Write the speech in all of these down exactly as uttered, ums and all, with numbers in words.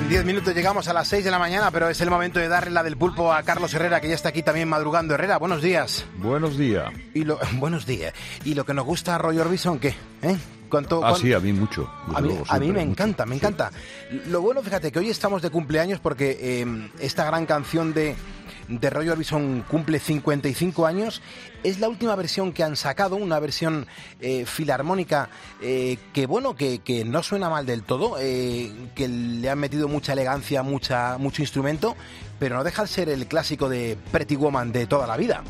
diez minutos llegamos a las seis de la mañana, pero es el momento de darle la del pulpo a Carlos Herrera, que ya está aquí también madrugando. Herrera, buenos días. Buenos días. Y lo, buenos días. ¿Y lo que nos gusta a Roy Orbison, qué? ¿Eh? ¿Cuánto, ah, cuánto? sí, a mí mucho. A mí, luego, a mí me mucho. encanta, me encanta. Sí. Lo bueno, fíjate, que hoy estamos de cumpleaños porque eh, esta gran canción de, de Roy Orbison cumple cincuenta y cinco años. Es la última versión que han sacado, una versión eh, filarmónica eh, que, bueno, que, que no suena mal del todo, eh, que le han metido mucha elegancia, mucha, mucho instrumento, pero no deja de ser el clásico de Pretty Woman de toda la vida.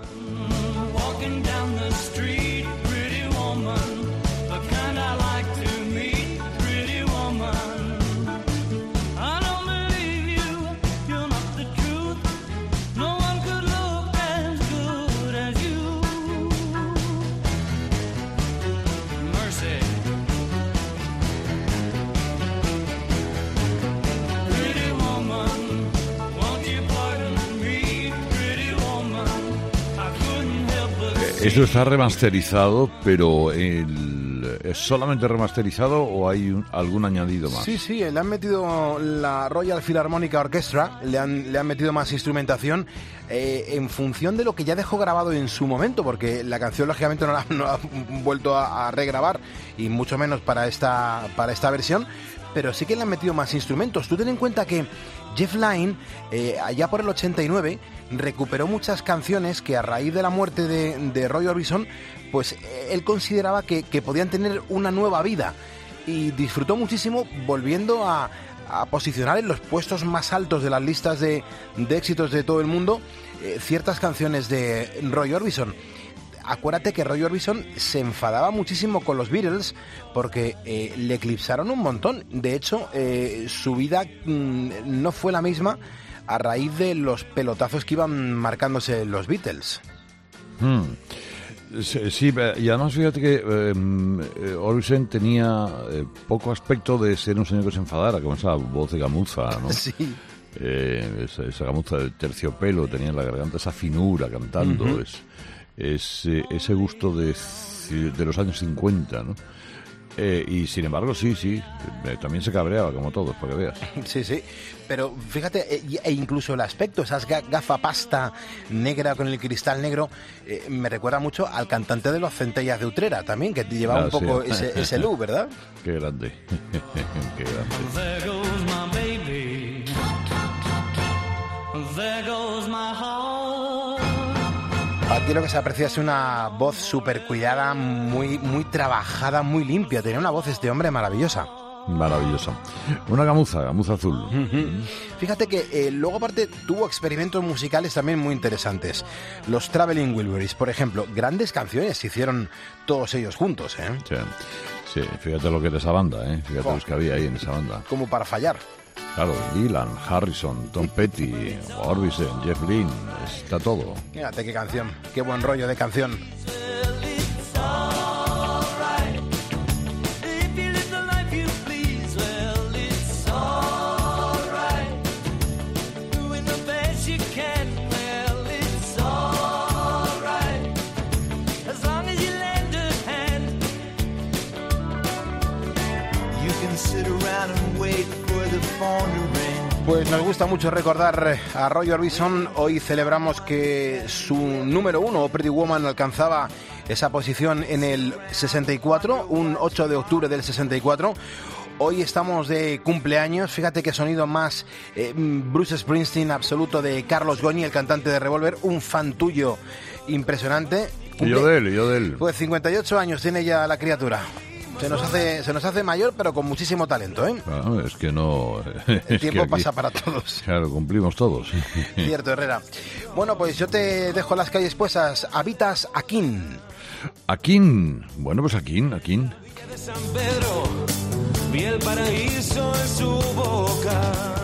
Eso está remasterizado, pero el, ¿es solamente remasterizado o hay un, algún añadido más? Sí, sí, le han metido la Royal Philharmonic Orchestra, le han, le han metido más instrumentación eh, en función de lo que ya dejó grabado en su momento, porque la canción lógicamente no la, no la han vuelto a, a regrabar, y mucho menos para esta, para esta versión, pero sí que le han metido más instrumentos. Tú ten en cuenta que Jeff Lynne, eh, allá por el ochenta y nueve, recuperó muchas canciones que a raíz de la muerte de, de Roy Orbison, pues eh, él consideraba que, que podían tener una nueva vida, y disfrutó muchísimo volviendo a, a posicionar en los puestos más altos de las listas de, de éxitos de todo el mundo eh, ciertas canciones de Roy Orbison. Acuérdate que Roy Orbison se enfadaba muchísimo con los Beatles porque eh, le eclipsaron un montón. De hecho, eh, su vida mmm, no fue la misma a raíz de los pelotazos que iban marcándose los Beatles. Hmm. Sí, sí, y además fíjate que eh, Orbison tenía eh, poco aspecto de ser un señor que se enfadara, con esa voz de gamuza, ¿no? Sí. Eh, esa, esa gamuza de terciopelo, tenía en la garganta esa finura cantando, uh-huh. es, es eh, ese gusto de, de los años cincuenta, ¿no? Eh, y sin embargo, sí, sí, eh, también se cabreaba como todos, para que veas. Sí, sí, pero fíjate, e, e incluso el aspecto, esas gafapasta negra con el cristal negro, eh, me recuerda mucho al cantante de los Centellas de Utrera también, que llevaba ah, un poco sí. ese, ese look, ¿verdad? Qué grande, qué grande. There goes my baby. There goes my heart. Aquí lo que se aprecia es una voz súper cuidada, muy, muy trabajada, muy limpia. Tenía una voz este hombre maravillosa. Maravillosa. Una gamuza, gamuza azul. Uh-huh. Fíjate que eh, luego aparte tuvo experimentos musicales también muy interesantes. Los Traveling Wilburys, por ejemplo, grandes canciones se hicieron todos ellos juntos, ¿eh? Sí, sí, fíjate lo que era esa banda, ¿eh? Fíjate oh. los que había ahí en esa banda. Como para fallar. Claro, Dylan, Harrison, Tom Petty, Orbison, Jeff Lynne, está todo. Fíjate qué canción, qué buen rollo de canción. Pues nos gusta mucho recordar a Roy Orbison. Hoy celebramos que su número uno, Pretty Woman, alcanzaba esa posición en el sesenta y cuatro, un ocho de octubre del sesenta y cuatro. Hoy estamos de cumpleaños. Fíjate qué sonido más eh, Bruce Springsteen absoluto de Carlos Goñi, el cantante de Revolver, un fan tuyo impresionante. Y yo de él, y yo de él. Pues cincuenta y ocho años tiene ya la criatura. Se nos hace, se nos hace mayor, pero con muchísimo talento, ¿eh? Claro, es que no... El tiempo aquí pasa para todos. Claro, cumplimos todos. Cierto, Herrera. Bueno, pues yo te dejo las calles puestas. Habitas Aquín. Aquín. Bueno, pues Aquín, Aquín. De San Pedro, vi el paraíso en su boca.